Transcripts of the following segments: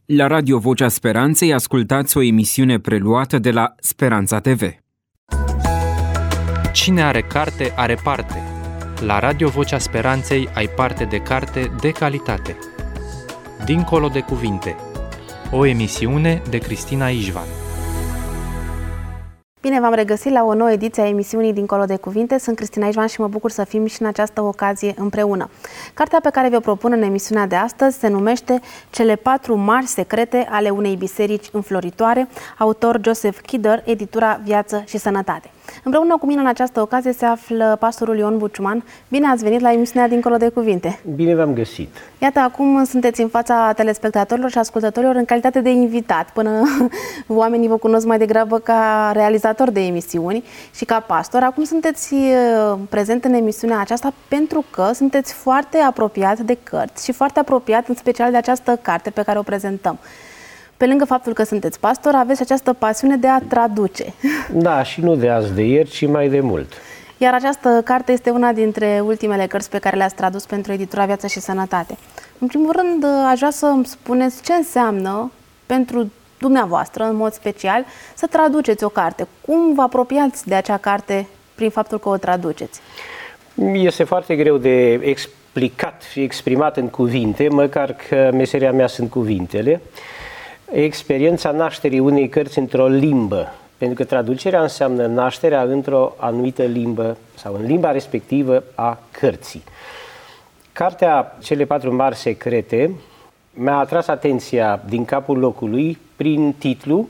La Radio Vocea Speranței ascultați o emisiune preluată de la Speranța TV. Cine are carte, are parte. La Radio Vocea Speranței ai parte de carte de calitate. Dincolo de cuvinte. O emisiune de Cristina Ișvan. Bine v-am regăsit la o nouă ediție a emisiunii Dincolo de Cuvinte. Sunt Cristina Ișvan și mă bucur să fim și în această ocazie împreună. Cartea pe care vi-o propun în emisiunea de astăzi se numește Cele 4 mari secrete ale unei biserici înfloritoare, autor Joseph Kidder, editura Viață și Sănătate. Împreună cu mine în această ocazie se află pastorul Ion Buciuman. Bine ați venit la emisiunea Dincolo de Cuvinte. Bine v-am găsit. Iată, acum sunteți în fața telespectatorilor și ascultătorilor în calitate de invitat. Până oamenii vă cunosc mai degrabă ca realizator de emisiuni și ca pastor. Acum sunteți prezent în emisiunea aceasta pentru că sunteți foarte apropiat de cărți și foarte apropiat în special de această carte pe care o prezentăm. Pe lângă faptul că sunteți pastor, aveți această pasiune de a traduce. Da, și nu de azi de ieri, ci mai de mult. Iar această carte este una dintre ultimele cărți pe care le-ați tradus pentru editura Viață și Sănătate. În primul rând, aș vrea să îmi spuneți ce înseamnă pentru dumneavoastră, în mod special, să traduceți o carte. Cum vă apropiați de acea carte prin faptul că o traduceți? Este foarte greu de explicat și exprimat în cuvinte, măcar că meseria mea sunt cuvintele. Experiența nașterii unei cărți într-o limbă, pentru că traducerea înseamnă nașterea într-o anumită limbă sau în limba respectivă a cărții. Cartea Cele 4 mari secrete mi-a atras atenția din capul locului prin titlu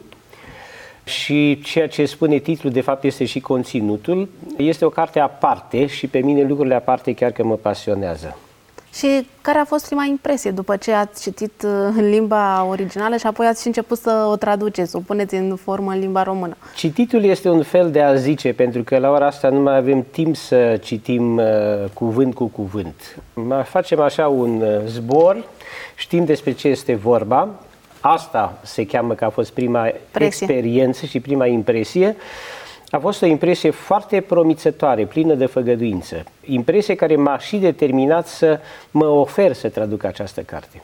și ceea ce spune titlul de fapt este și conținutul. Este o carte aparte și pe mine lucrurile aparte chiar că mă pasionează. Și care a fost prima impresie după ce ați citit în limba originală și apoi ați și început să o traduceți, să o puneți în formă în limba română? Cititul este un fel de a zice, pentru că la ora asta nu mai avem timp să citim cuvânt cu cuvânt. Facem așa un zbor, știm despre ce este vorba. Asta se cheamă că a fost prima experiență și prima impresie. A fost o impresie foarte promițătoare, plină de făgăduință. Impresie care m-a și determinat să mă ofer să traduc această carte.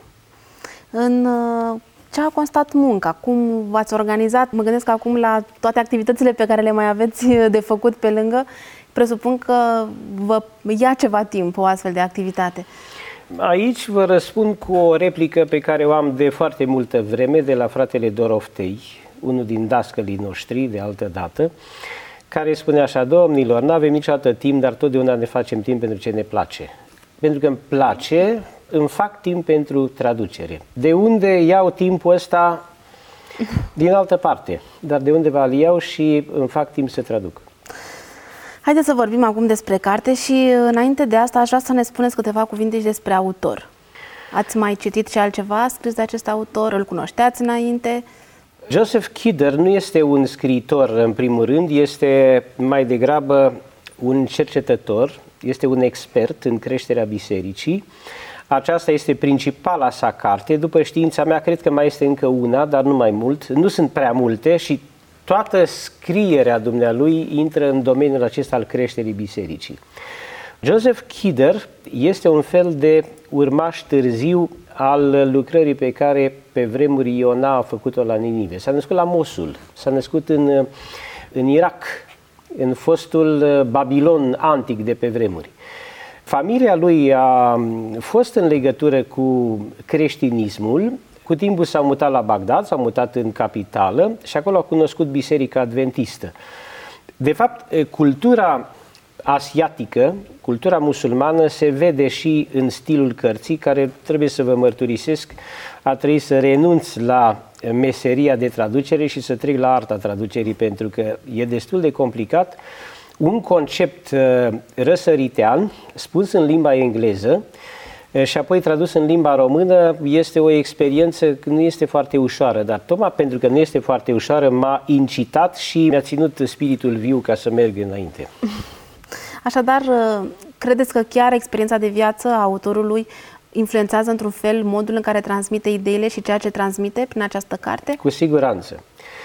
În ce a constat munca? Cum v-ați organizat? Mă gândesc acum la toate activitățile pe care le mai aveți de făcut pe lângă. Presupun că vă ia ceva timp o astfel de activitate. Aici vă răspund cu o replică pe care o am de foarte multă vreme de la fratele Doroftei, unul din dascălii noștri de altă dată, care spune așa: domnilor, nu avem niciodată timp, dar totdeauna ne facem timp pentru ce ne place. Pentru că îmi place, îmi fac timp pentru traducere. De unde iau timpul ăsta? Din altă parte, dar de undeva îl iau și îmi fac timp să traduc. Haideți să vorbim acum despre carte și înainte de asta aș vrea să ne spuneți câteva cuvinte și despre autor. Ați mai citit și altceva scris de acest autor? Îl cunoșteați înainte? Joseph Kidder nu este un scriitor, în primul rând, este mai degrabă un cercetător, este un expert în creșterea bisericii. Aceasta este principala sa carte. După știința mea, cred că mai este încă una, dar nu mai mult. Nu sunt prea multe și toată scrierea dumnealui intră în domeniul acesta al creșterii bisericii. Joseph Kidder este un fel de urmaș târziu al lucrării pe care pe vremuri Iona a făcut-o la Ninive. S-a născut la Mosul, s-a născut în Irak, în fostul Babilon antic de pe vremuri. Familia lui a fost în legătură cu creștinismul. Cu timpul s-au mutat la Bagdad, s-au mutat în capitală și acolo a cunoscut Biserica Adventistă. De fapt, cultura asiatică, cultura musulmană se vede și în stilul cărții, care, trebuie să vă mărturisesc, a trebuit să renunț la meseria de traducere și să trec la arta traducerii, pentru că e destul de complicat. Un concept răsăritean, spus în limba engleză și apoi tradus în limba română, este o experiență că nu este foarte ușoară, dar tocmai pentru că nu este foarte ușoară m-a incitat și mi-a ținut spiritul viu ca să merg înainte. Așadar, credeți că chiar experiența de viață a autorului influențează într-un fel modul în care transmite ideile și ceea ce transmite prin această carte? Cu siguranță.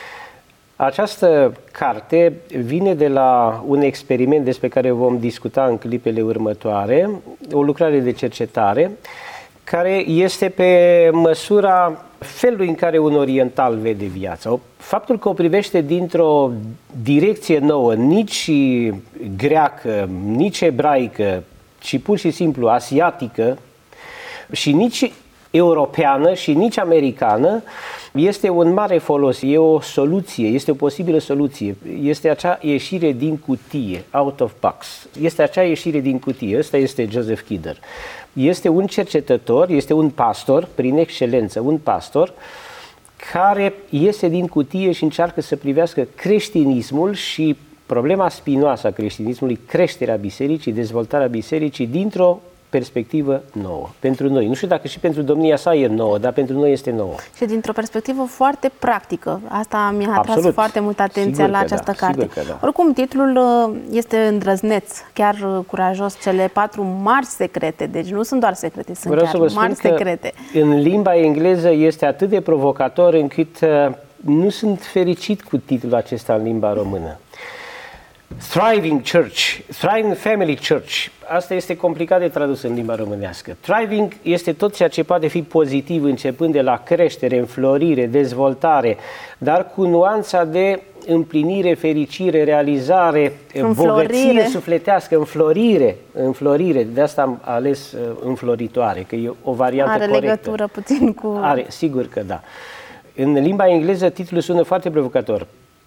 Această carte vine de la un experiment despre care vom discuta în clipele următoare, o lucrare de cercetare care este pe măsura felul în care un oriental vede viața, faptul că o privește dintr-o direcție nouă, nici greacă, nici ebraică, ci pur și simplu asiatică și nici europeană și nici americană, este un mare folos, e o soluție, este o posibilă soluție, este acea ieșire din cutie, out of box, este acea ieșire din cutie, ăsta este Joseph Kidder. Este un cercetător, este un pastor, prin excelență, un pastor care iese din cutie și încearcă să privească creștinismul și problema spinoasă a creștinismului, creșterea bisericii, dezvoltarea bisericii dintr-o perspectivă nouă. Pentru noi, nu știu dacă și pentru domnia sa e nouă, dar pentru noi este nouă. Și dintr-o perspectivă foarte practică. Asta mi-a atras foarte mult atenția la această carte. Da. Oricum, titlul este îndrăzneț, chiar curajos, cele 4 mari secrete. Deci nu sunt doar secrete, sunt chiar mari secrete. În limba engleză este atât de provocator încât nu sunt fericit cu titlul acesta în limba română. Thriving Church, Thriving Family Church, asta este complicat de tradus în limba românească. Thriving este tot ceea ce poate fi pozitiv, începând de la creștere, înflorire, dezvoltare, dar cu nuanța de împlinire, fericire, realizare, bogăție sufletească, înflorire. De asta am ales înfloritoare, că e o variantă corectă. Are legătură puțin cu... Are, sigur că da. În limba engleză titlul sună foarte provocator.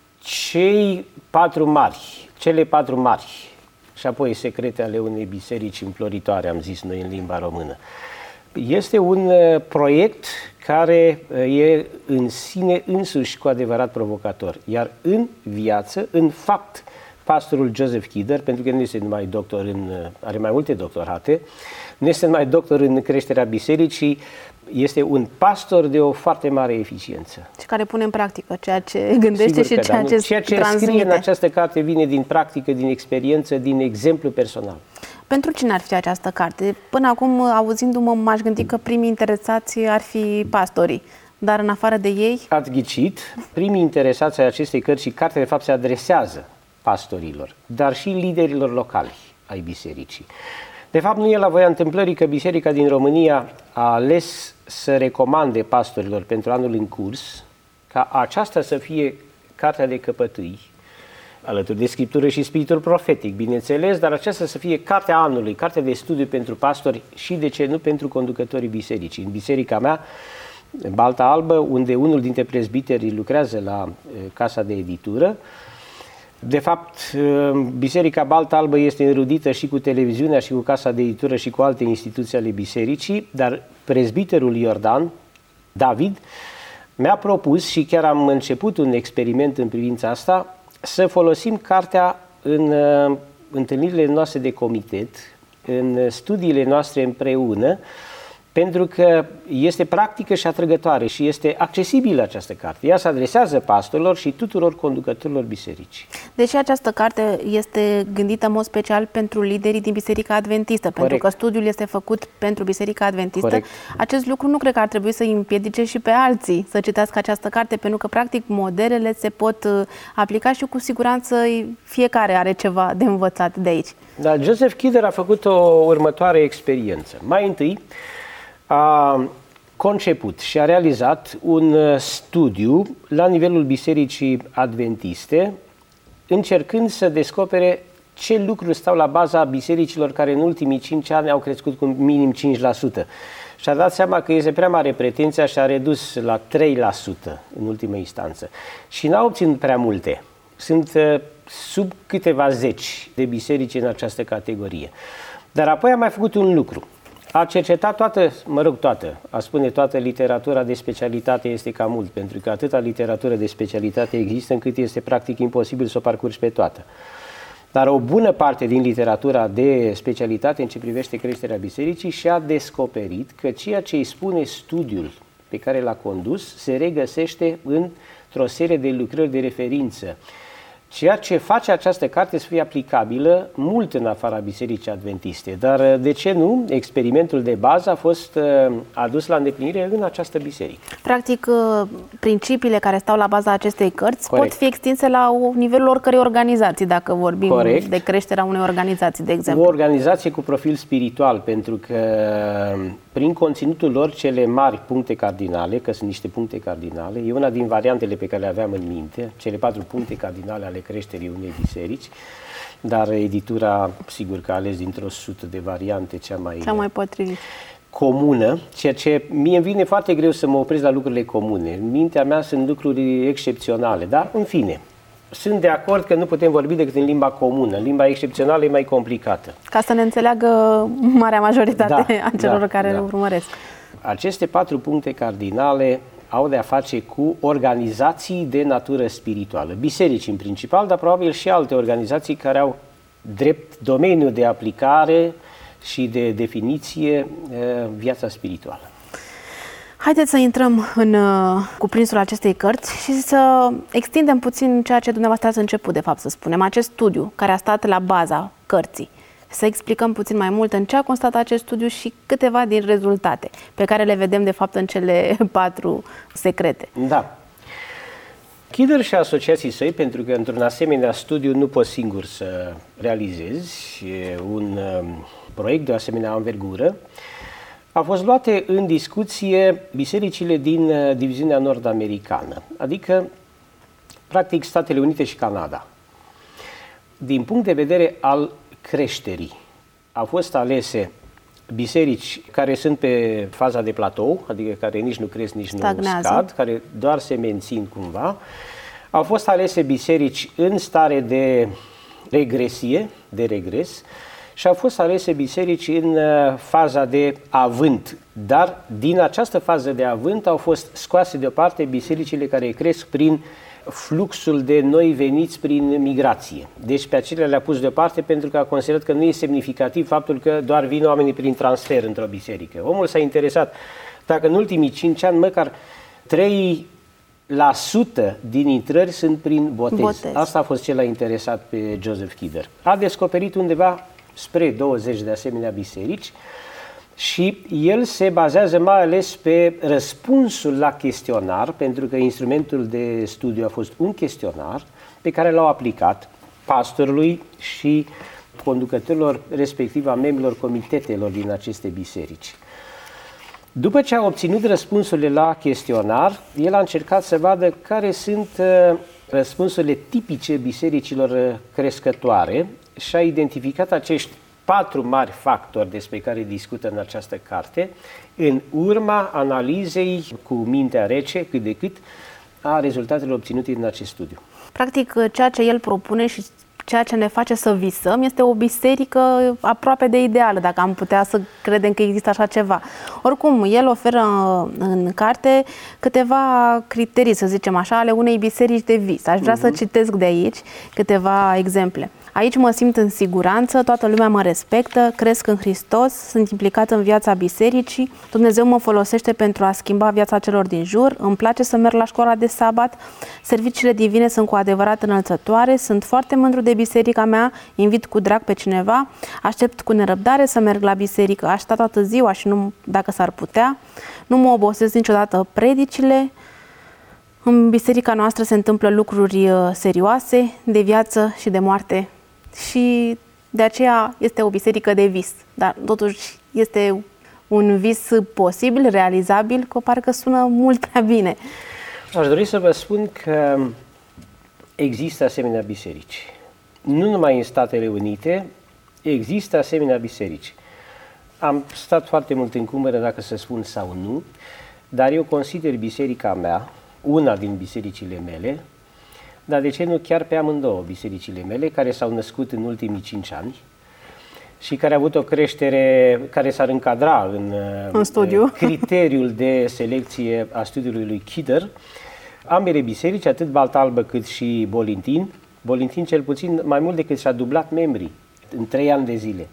Cele 4 mari și apoi secrete ale unei biserici înfloritoare, am zis noi în limba română. Este un proiect care e în sine însuși cu adevărat provocator, iar în viață, în fapt, pastorul Joseph Kidder, pentru că nu este numai doctor are mai multe doctorate, nu este numai doctor în creșterea bisericii, este un pastor de o foarte mare eficiență. Și care pune în practică ceea ce gândește. Sigur și ceea ce transmite. Scrie în această carte vine din practică, din experiență, din exemplu personal. Pentru cine ar fi această carte? Până acum, auzindu-mă, m-aș gândi că primii interesați ar fi pastorii. Dar în afară de ei? Ați ghicit, primii interesați ai acestei cărți și cartea de fapt se adresează pastorilor, dar și liderilor locali ai bisericii. De fapt, nu e la voia întâmplării că Biserica din România a ales să recomande pastorilor pentru anul în curs ca aceasta să fie cartea de căpătâi, alături de Scriptură și Spiritul Profetic, bineînțeles, dar aceasta să fie cartea anului, cartea de studiu pentru pastori și, de ce nu, pentru conducătorii bisericii. În biserica mea, Balta Albă, unde unul dintre prezbiteri lucrează la casa de editură, de fapt, Biserica Balta Albă este înrudită și cu televiziunea și cu casa de editură și cu alte instituții ale bisericii, dar prezbiterul Iordan, David, mi-a propus și chiar am început un experiment în privința asta, să folosim cartea în întâlnirile noastre de comitet, în studiile noastre împreună, pentru că este practică și atrăgătoare și este accesibilă această carte. Ea se adresează pastorilor și tuturor conducătorilor bisericii. Deși această carte este gândită în mod special pentru liderii din Biserica Adventistă, Corect. pentru că studiul este făcut pentru Biserica Adventistă, Corect. acest lucru nu cred că ar trebui să îi împiedice și pe alții să citească această carte, pentru că, practic, modelele se pot aplica și cu siguranță fiecare are ceva de învățat de aici. Da, Joseph Kidder a făcut o următoare experiență. Mai întâi, a conceput și a realizat un studiu la nivelul Bisericii Adventiste, încercând să descopere ce lucruri stau la baza bisericilor care în ultimii 5 ani au crescut cu minim 5%. Și a dat seama că este prea mare pretenția și a redus la 3% în ultimă instanță. Și n-a obținut prea multe. Sunt sub câteva zeci de biserici în această categorie. Dar apoi a mai făcut un lucru. A cercetat toată literatura de specialitate este cam mult, pentru că atâta literatură de specialitate există încât este practic imposibil să o parcurgi pe toată. Dar o bună parte din literatura de specialitate în ce privește creșterea bisericii și-a descoperit că ceea ce îi spune studiul pe care l-a condus se regăsește într-o serie de lucrări de referință. ceea ce face această carte să fie aplicabilă mult în afara Bisericii Adventiste. Dar de ce nu? Experimentul de bază a fost adus la îndeplinire în această biserică. Practic, principiile care stau la baza acestei cărți Corect. pot fi extinse la nivelul oricărei organizații, dacă vorbim Corect. de creșterea unei organizații, de O exemplu. organizație cu profil spiritual, pentru că prin conținutul lor cele mari puncte cardinale, că sunt niște puncte cardinale, e una din variantele pe care le aveam în minte, cele 4 puncte cardinale ale creșterii unei biserici, dar editura, sigur că a ales dintr-o sută de variante cea mai potrivit. comună, ceea ce mie îmi vine foarte greu să mă opresc la lucrurile comune. În mintea mea sunt lucruri excepționale, dar în fine, sunt de acord că nu putem vorbi decât în limba comună. Limba excepțională e mai complicată. Ca să ne înțeleagă marea majoritate a celor care ne urmăresc. Aceste 4 puncte cardinale au de a face cu organizații de natură spirituală. Biserici în principal, dar probabil și alte organizații care au drept domeniu de aplicare și de definiție viața spirituală. Haideți să intrăm în cuprinsul acestei cărți și să extindem puțin ceea ce dumneavoastră ați început, de fapt, să spunem, acest studiu care a stat la baza cărții. Să explicăm puțin mai mult în ce a constat acest studiu și câteva din rezultate pe care le vedem, de fapt, în cele 4 secrete. Da. Kidder și asociații săi, pentru că într-un asemenea studiu nu poți singur să realizezi un proiect de o asemenea învergură, au fost luate în discuție bisericile din diviziunea nord-americană, adică, practic, Statele Unite și Canada. Din punct de vedere al creșterii, au fost alese biserici care sunt pe faza de platou, adică care nici nu cresc, nici nu scad, care doar se mențin cumva. Au fost alese biserici în stare de regresie, de regres, și au fost alese biserici în faza de avânt. Dar din această fază de avânt au fost scoase deoparte bisericile care cresc prin fluxul de noi veniți prin migrație. Deci pe acelea le-a pus deoparte pentru că a considerat că nu e semnificativ faptul că doar vin oamenii prin transfer într-o biserică. Omul s-a interesat dacă în ultimii 5 ani măcar 3% din intrări sunt prin botez. Asta a fost ce l-a interesat pe Joseph Kidder. A descoperit undeva spre 20 de asemenea biserici și el se bazează mai ales pe răspunsul la chestionar, pentru că instrumentul de studiu a fost un chestionar pe care l-au aplicat pastorului și conducătorilor, respectiv a membrilor comitetelor din aceste biserici. După ce a obținut răspunsurile la chestionar, el a încercat să vadă care sunt răspunsurile tipice bisericilor crescătoare și a identificat acești 4 mari factori despre care discută în această carte, în urma analizei cu mintea rece, cât de cât, a rezultatelor obținute din acest studiu. Practic, ceea ce el propune și ceea ce ne face să visăm este o biserică aproape de ideală, dacă am putea să credem că există așa ceva. Oricum, el oferă în carte câteva criterii, să zicem așa, ale unei biserici de vis. Aș vrea să citesc de aici câteva exemple. Aici mă simt în siguranță, toată lumea mă respectă, cresc în Hristos, sunt implicat în viața bisericii, Dumnezeu mă folosește pentru a schimba viața celor din jur, îmi place să merg la școala de sabat, serviciile divine sunt cu adevărat înălțătoare, sunt foarte mândru de biserica mea, invit cu drag pe cineva, aștept cu nerăbdare să merg la biserică, aș sta toată ziua și nu, dacă s-ar putea, nu mă obosesc niciodată predicile. În biserica noastră se întâmplă lucruri serioase, de viață și de moarte. Și de aceea este o biserică de vis. Dar totuși este un vis posibil, realizabil, că parcă sună mult prea bine. Aș dori să vă spun că există asemenea biserici. Nu numai în Statele Unite, există asemenea biserici. Am stat foarte mult în cumpără dacă să spun sau nu, dar eu consider biserica mea, una din bisericile mele, dar de ce nu chiar pe amândouă bisericile mele, care s-au născut în ultimii 5 ani și care au avut o creștere care s-ar încadra în studiu. Criteriul de selecție a studiului lui Kidder. Ambele biserici, atât Balta Albă cât și Bolintin, Bolintin cel puțin mai mult decât și-a dublat membrii în 3 ani de zile.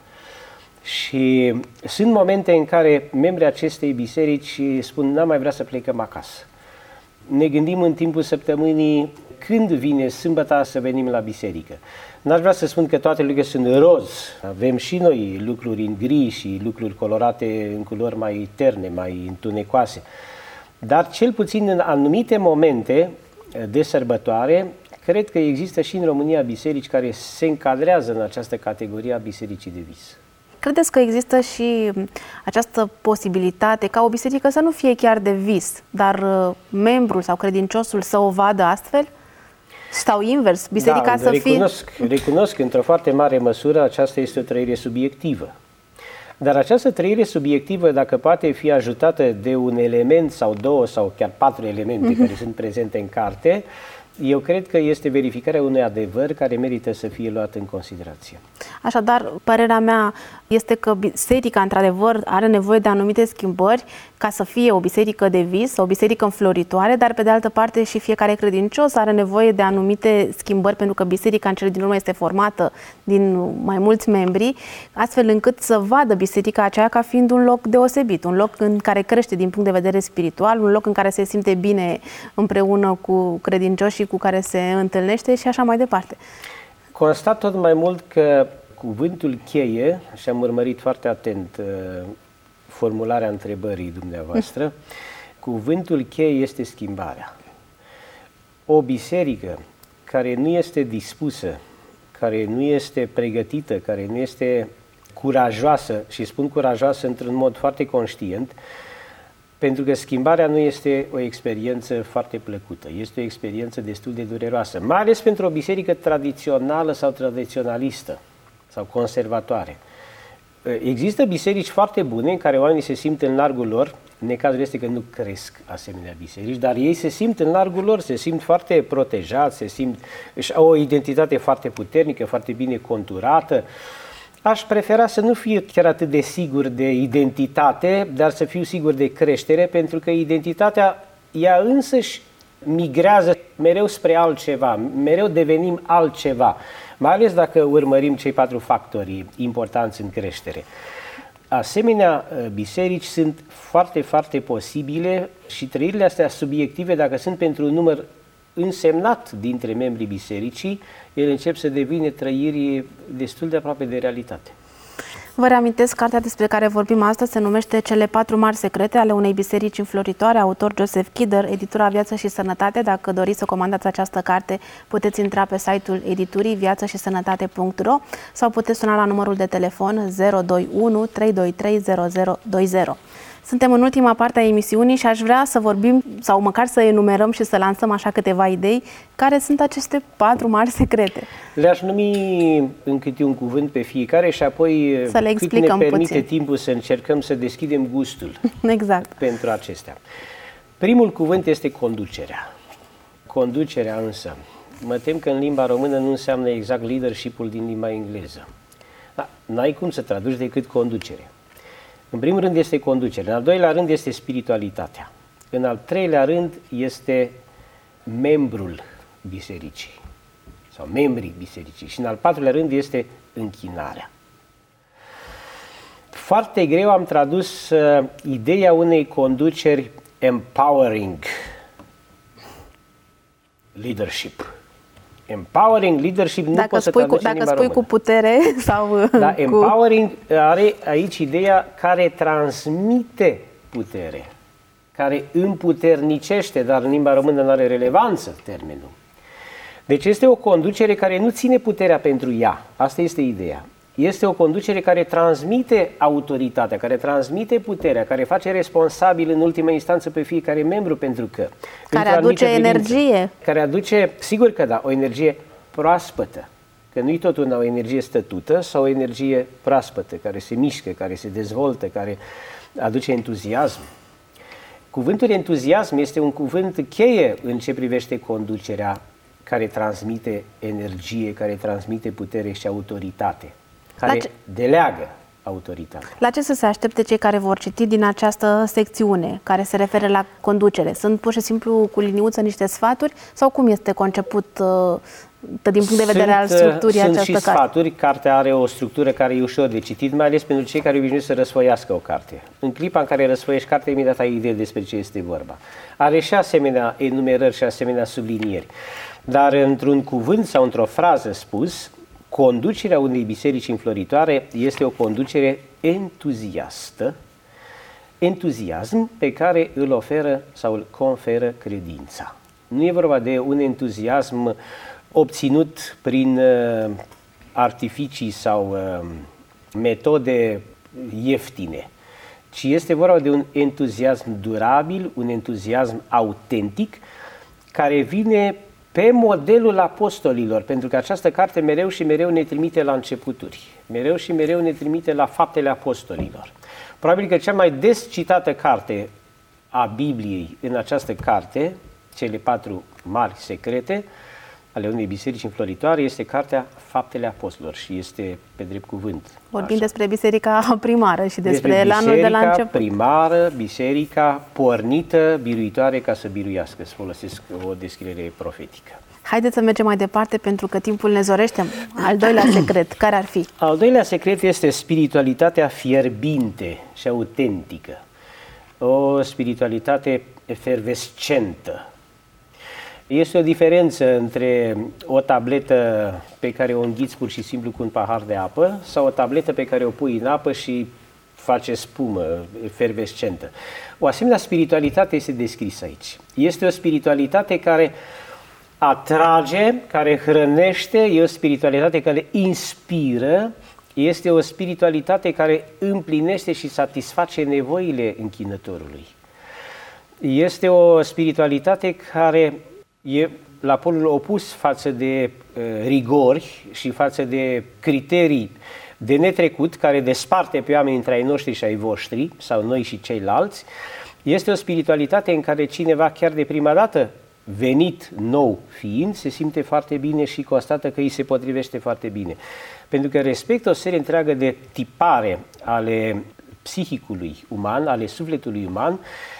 Și sunt momente în care membrii acestei biserici spun, n-am mai vrea să plecăm acasă. Ne gândim în timpul săptămânii când vine sâmbăta să venim la biserică. N-aș vrea să spun că toate lucrurile sunt roz. Avem și noi lucruri în gri și lucruri colorate în culori mai terne, mai întunecoase. Dar cel puțin în anumite momente de sărbătoare, cred că există și în România biserici care se încadrează în această categorie a bisericii de vis. Credeți că există și această posibilitate ca o biserică să nu fie chiar de vis, dar membrul sau credinciosul să o vadă astfel? Sau invers, biserica să fie... Recunosc că într-o foarte mare măsură aceasta este o trăire subiectivă. Dar această trăire subiectivă, dacă poate fi ajutată de un element sau două sau chiar 4 elemente care sunt prezente în carte, eu cred că este verificarea unui adevăr care merită să fie luat în considerație. Așadar, părerea mea este că biserica, într-adevăr, are nevoie de anumite schimbări ca să fie o biserică de vis, o biserică înfloritoare, dar pe de altă parte și fiecare credincios are nevoie de anumite schimbări, pentru că biserica în cele din urmă este formată din mai mulți membri, astfel încât să vadă biserica aceea ca fiind un loc deosebit, un loc în care crește din punct de vedere spiritual, un loc în care se simte bine împreună cu credincioșii cu care se întâlnește și așa mai departe. Constat tot mai mult că cuvântul cheie, și am urmărit foarte atent formularea întrebării dumneavoastră, cuvântul cheie este schimbarea. O biserică care nu este dispusă, care nu este pregătită, care nu este curajoasă, și spun curajoasă într-un mod foarte conștient, pentru că schimbarea nu este o experiență foarte plăcută, este o experiență destul de dureroasă, mai ales pentru o biserică tradițională sau tradiționalistă sau conservatoare. Există biserici foarte bune în care oamenii se simt în largul lor, necazul este că nu cresc asemenea biserici, dar ei se simt în largul lor, se simt foarte protejați, își au o identitate foarte puternică, foarte bine conturată. Aș prefera să nu fiu chiar atât de sigur de identitate, dar să fiu sigur de creștere, pentru că identitatea ea însăși migrează mereu spre altceva, mereu devenim altceva, mai ales dacă urmărim cei 4 factori importanți în creștere. Asemenea biserici sunt foarte, foarte posibile și trăirile astea subiective, dacă sunt pentru un număr însemnat dintre membrii bisericii, ele încep să devină trăiri destul de aproape de realitate. Vă reamintesc, cartea despre care vorbim astăzi se numește Cele 4 mari secrete ale unei biserici înfloritoare, autor Joseph Kidder, editura Viață și Sănătate. Dacă doriți să comandați această carte, puteți intra pe site-ul editurii viațășisănătate.ro sau puteți suna la numărul de telefon 021 323 0020. Suntem în ultima parte a emisiunii și aș vrea să vorbim sau măcar să enumerăm și să lansăm așa câteva idei. Care sunt aceste 4 mari secrete? Le-aș numi în câte un cuvânt pe fiecare și apoi să le explicăm cât ne permite puțin timpul să încercăm să deschidem gustul exact pentru acestea. Primul cuvânt este conducerea. Conducerea însă, mă tem că în limba română nu înseamnă exact leadership-ul din limba engleză. N-ai cum să traduci decât conducere. În primul rând este conducerea, în al doilea rând este spiritualitatea, în al treilea rând este membrul bisericii sau membrii bisericii și în al patrulea rând este închinarea. Foarte greu am tradus ideea unei conduceri empowering leadership. Empowering leadership nu poți să traduci în limba română. Dacă spui cu putere sau... Da, empowering are aici ideea care transmite putere, care împuternicește, dar în limba română nu are relevanță termenul. Deci este o conducere care nu ține puterea pentru ea, asta este ideea. Este o conducere care transmite autoritatea, care transmite puterea, care face responsabil în ultima instanță pe fiecare membru, pentru că... Care aduce energie. Care aduce, sigur că da, o energie proaspătă. Că nu-i tot una o energie stătută sau o energie proaspătă, care se mișcă, care se dezvoltă, care aduce entuziasm. Cuvântul entuziasm este un cuvânt cheie în ce privește conducerea, care transmite energie, care transmite putere și autoritate, care deleagă autoritatea. La ce să se aștepte cei care vor citi din această secțiune, care se referă la conducere? Sunt pur și simplu cu liniuță niște sfaturi sau cum este conceput din punct de vedere al structurii această carte? Sunt și sfaturi. Cartea are o structură care e ușor de citit, mai ales pentru cei care obișnuiesc să răsfoiască o carte. În clipa în care răsfoiești cartea, imediat ai idee despre ce este vorba. Are și asemenea enumerări și asemenea sublinieri. Dar într-un cuvânt sau într-o frază spus, conducerea unei biserici înfloritoare este o conducere entuziastă, entuziasm pe care îl oferă sau îl conferă credința. Nu e vorba de un entuziasm obținut prin artificii sau metode ieftine, ci este vorba de un entuziasm durabil, un entuziasm autentic, care vine pe modelul apostolilor, pentru că această carte mereu și mereu ne trimite la începuturi, mereu și mereu ne trimite la faptele apostolilor. Probabil că cea mai des citată carte a Bibliei în această carte, cele 4 mari secrete ale unei biserici înfloritoare, este cartea Faptele Apostolilor și este pe drept cuvânt. Vorbim despre biserica primară și despre elanul de la început. Primară, biserica pornită, biruitoare ca să biruiască, să folosesc o descriere profetică. Haideți să mergem mai departe pentru că timpul ne zorește. Al doilea secret, care ar fi? Al doilea secret este spiritualitatea fierbinte și autentică. O spiritualitate efervescentă. Este o diferență între o tabletă pe care o înghiți pur și simplu cu un pahar de apă sau o tabletă pe care o pui în apă și face spumă efervescentă. O asemenea spiritualitate este descrisă aici. Este o spiritualitate care atrage, care hrănește, e o spiritualitate care inspiră, este o spiritualitate care împlinește și satisface nevoile închinătorului. Este o spiritualitate care e la polul opus față de rigori și față de criterii de netrecut care desparte pe oameni între ai noștri și ai voștri, sau noi și ceilalți. Este o spiritualitate în care cineva chiar de prima dată, venit nou fiind, se simte foarte bine și constată că îi se potrivește foarte bine. Pentru că respectă o serie întreagă de tipare ale psihicului uman, ale sufletului uman,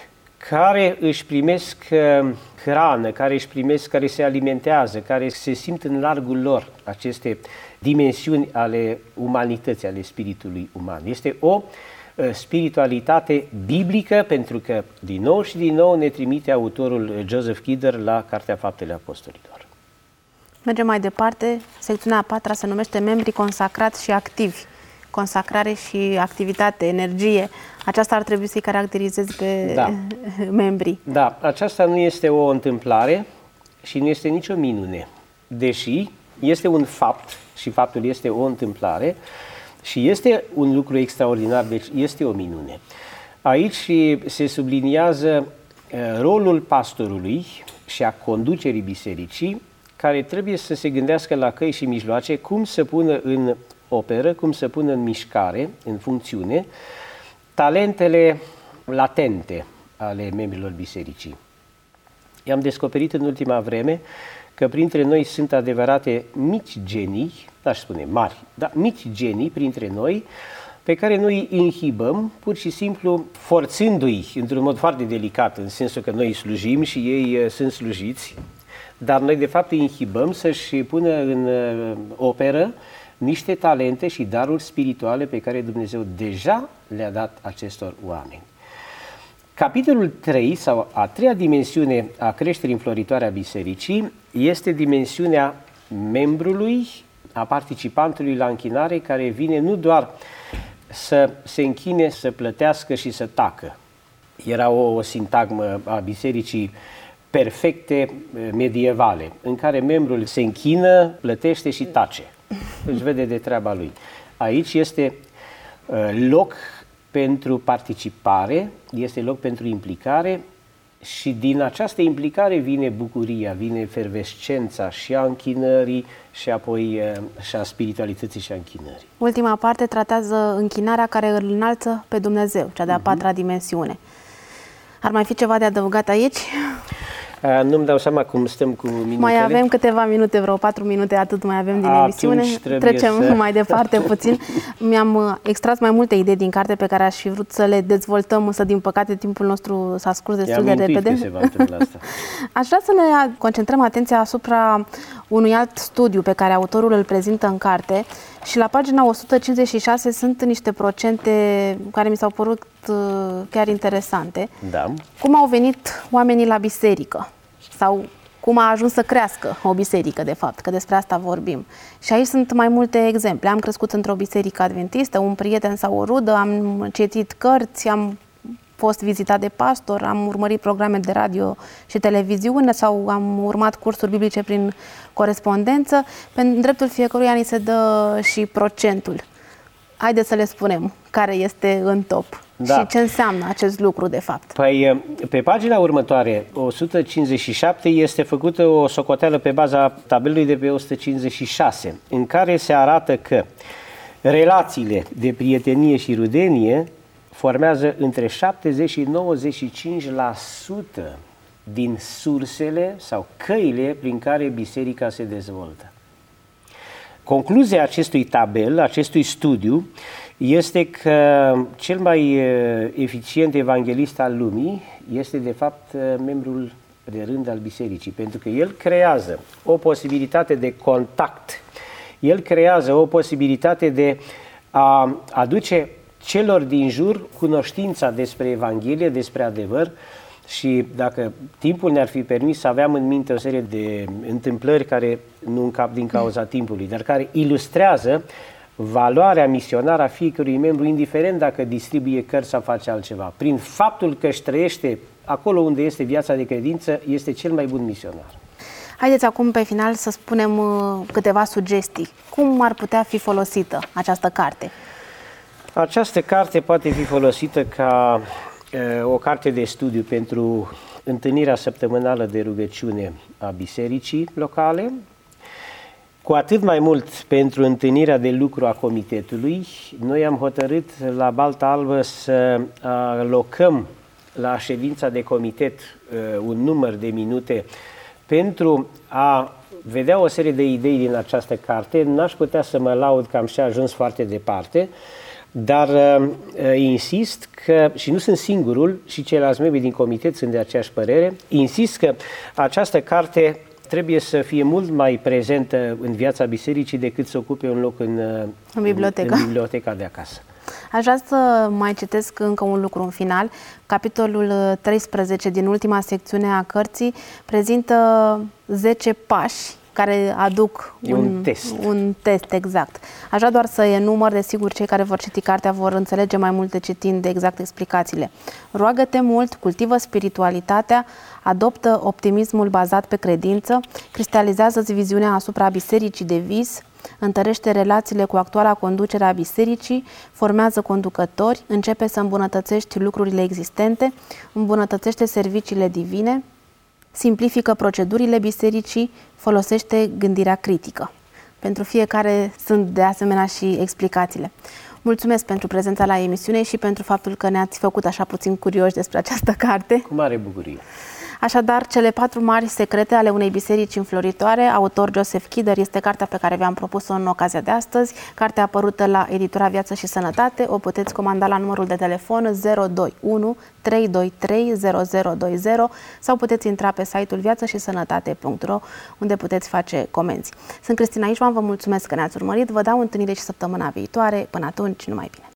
care își primesc hrană, care se alimentează, care se simt în largul lor aceste dimensiuni ale umanității, ale spiritului uman. Este o spiritualitate biblică, pentru că din nou și din nou ne trimite autorul Joseph Kidder la Cartea Faptele Apostolilor. Mergem mai departe. Secțiunea a 4-a se numește Membrii consacrați și activi. Consacrare și activitate, energie. Aceasta ar trebui să-i caracterizeze pe membrii. Da, aceasta nu este o întâmplare și nu este nicio minune. Deși este un fapt și faptul este o întâmplare și este un lucru extraordinar, deci este o minune. Aici se subliniază rolul pastorului și a conducerii bisericii, care trebuie să se gândească la căi și mijloace cum să pună în operă, cum să pună în mișcare, în funcțiune, talentele latente ale membrilor bisericii. I-am descoperit în ultima vreme că printre noi sunt adevărate mici genii, n-aș spune mari, dar mici genii printre noi, pe care noi îi inhibăm, pur și simplu forțându-i într-un mod foarte delicat, în sensul că noi îi slujim și ei sunt slujiți, dar noi de fapt îi inhibăm să-și pună în operă niște talente și daruri spirituale pe care Dumnezeu deja le-a dat acestor oameni. Capitolul 3, sau a treia dimensiune a creșterii înfloritoare a bisericii, este dimensiunea membrului, a participantului la închinare, care vine nu doar să se închine, să plătească și să tacă. Era o sintagmă a bisericii perfecte medievale, în care membrul se închină, plătește și tace. Își vede de treaba lui. Aici este loc pentru participare, este loc pentru implicare și din această implicare vine bucuria, vine efervescența și a închinării și apoi și a spiritualității și a închinării. Ultima parte tratează închinarea care îl înalță pe Dumnezeu, cea de-a patra dimensiune. Ar mai fi ceva de adăugat aici? Nu-mi dau seama cum stăm cu minutele. Mai avem câteva minute, vreo 4 minute, atât mai avem din emisiune. Trecem mai departe puțin. Mi-am extras mai multe idei din carte pe care aș fi vrut să le dezvoltăm, însă din păcate timpul nostru s-a scurs destul de repede. Că se va întâmpla asta. Aș vrea să ne concentrăm atenția asupra unui alt studiu pe care autorul îl prezintă în carte și la pagina 156 sunt niște procente care mi s-au părut chiar interesante. Da. Cum au venit oamenii la biserică? Sau cum a ajuns să crească o biserică, de fapt, că despre asta vorbim. Și aici sunt mai multe exemple. Am crescut într-o biserică adventistă, un prieten sau o rudă, am citit cărți, am fost vizitat de pastor, am urmărit programe de radio și televiziune sau am urmat cursuri biblice prin corespondență. În dreptul fiecăruia ni se dă și procentul. Haideți să le spunem care este în top și ce înseamnă acest lucru de fapt. Păi, pe pagina următoare, 157, este făcută o socoteală pe baza tabelului de pe 156, în care se arată că relațiile de prietenie și rudenie formează între 70 și 95% din sursele sau căile prin care biserica se dezvoltă. Concluzia acestui tabel, acestui studiu, este că cel mai eficient evanghelist al lumii este de fapt membrul de rând al bisericii, pentru că el creează o posibilitate de contact, el creează o posibilitate de a aduce celor din jur cunoștința despre Evanghelie, despre adevăr. Și dacă timpul ne-ar fi permis, să aveam în minte o serie de întâmplări care nu încap din cauza timpului, dar care ilustrează valoarea misionară a fiecărui membru, indiferent dacă distribuie cărți sau face altceva. Prin faptul că își trăiește acolo unde este viața de credință, este cel mai bun misionar. Haideți acum pe final să spunem câteva sugestii. Cum ar putea fi folosită această carte? Această carte poate fi folosită ca o carte de studiu pentru întâlnirea săptămânală de rugăciune a bisericii locale, cu atât mai mult pentru întâlnirea de lucru a comitetului. Noi am hotărât la Balta Albă să alocăm la ședința de comitet un număr de minute pentru a vedea o serie de idei din această carte. N-aș putea să mă laud că am și ajuns foarte departe, dar insist că, și nu sunt singurul, și ceilalți membri din comitet sunt de aceeași părere, insist că această carte trebuie să fie mult mai prezentă în viața bisericii decât să ocupe un loc în biblioteca de acasă. Aș vrea să mai citesc încă un lucru în final. Capitolul 13 din ultima secțiune a cărții prezintă 10 pași care aduc un test exact. Aș vrea doar să enumăr, desigur, cei care vor citi cartea vor înțelege mai multe citind exact explicațiile. Roagă-te mult, cultivă spiritualitatea, adoptă optimismul bazat pe credință, cristalizează-ți viziunea asupra bisericii de vis, întărește relațiile cu actuala conducere a bisericii, formează conducători, începe să îmbunătățești lucrurile existente, îmbunătățește serviciile divine, simplifică procedurile bisericii, folosește gândirea critică. Pentru fiecare sunt de asemenea și explicațiile. Mulțumesc pentru prezența la emisiune și pentru faptul că ne-ați făcut așa puțin curioși despre această carte. Cu mare bucurie. Așadar, Cele 4 mari secrete ale unei biserici înfloritoare, autor Joseph Kidder, este cartea pe care v-am propus-o în ocazia de astăzi. Cartea apărută la editura Viață și Sănătate. O puteți comanda la numărul de telefon 021 323 0020 sau puteți intra pe site-ul viațășisănătate.ro, unde puteți face comenzi. Sunt Cristina Ișvan, vă mulțumesc că ne-ați urmărit. Vă dau întâlnire și săptămâna viitoare. Până atunci, numai bine!